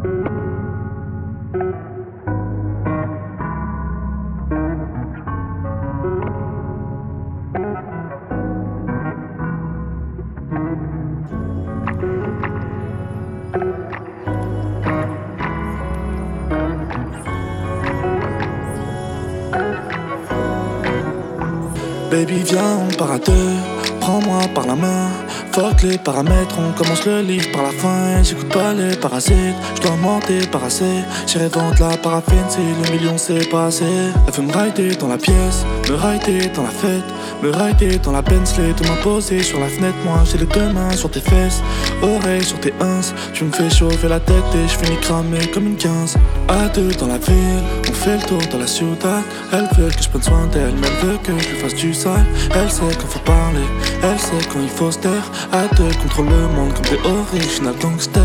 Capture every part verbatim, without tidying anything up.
Baby viens on part à deux, prends-moi par la main. Fuck les paramètres, on commence le livre par la fin. J'écoute pas les parasites, j'dois monter par assez. J'irai vendre la paraffine si le million c'est pas assez. Elle veut me rider dans la pièce, me rider dans la fête, me rider dans la Bentley, tout m'imposer sur la fenêtre. Moi j'ai les deux mains sur tes fesses, oreilles sur tes ins. Tu me fais chauffer la tête et je finis cramé comme une quinze. À deux dans la ville, on fait le tour dans la ciudad. Elle veut que je prenne soin d'elle, mais elle veut que je lui fasse du sale. Elle sait quand faut parler, elle sait quand il faut se taire. À deux contre le monde comme des original gangsters.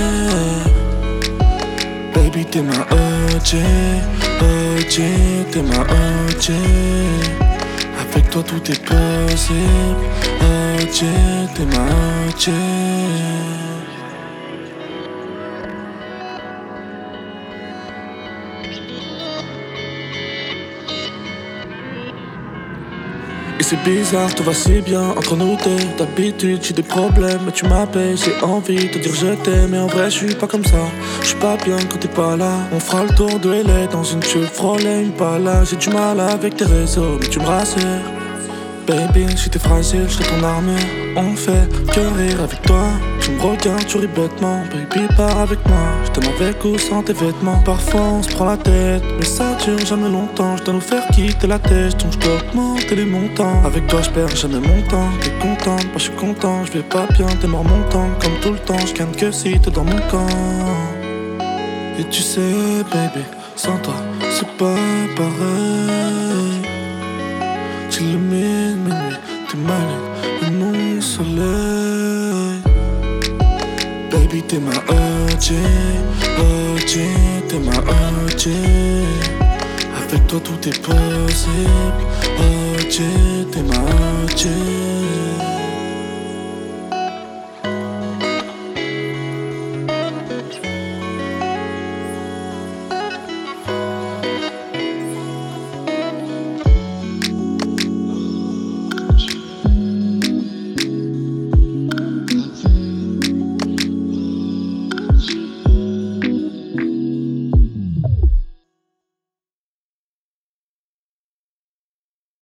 Baby t'es ma O G, O G, t'es ma O G. Avec toi tout est possible, O G, t'es ma O G. Et c'est bizarre, tout va si bien entre nous deux. D'habitude j'ai des problèmes, mais tu m'appelles, j'ai envie de te dire je t'aime. Mais en vrai je suis pas comme ça, je suis pas bien quand t'es pas là. On fera le tour de L A dans une Chevrolet Impala. J'ai du mal avec tes réseaux, mais tu me rassures. Baby, si t'es fragile, je serai ton armure. On fait que rire avec toi. Tu me regardes, tu ris bêtement. Baby, pars avec moi. Je t'aime avec ou sans tes vêtements. Parfois on se prend la tête, mais ça dure jamais longtemps. Je dois nous faire quitter la tête, donc je dois augmenter les montants. Avec toi, je perds jamais mon temps. T'es contente, moi je suis content. Je vais pas bien, t'es mort mon temps. Comme tout le temps, je gagne que si t'es dans mon camp. Et tu sais, baby, sans toi, c'est pas pareil. J'illumine mes nuits, t'es malade et mon soleil. Baby t'es ma O G, O G, t'es ma O G. Avec toi tout est possible, O G, t'es ma O G.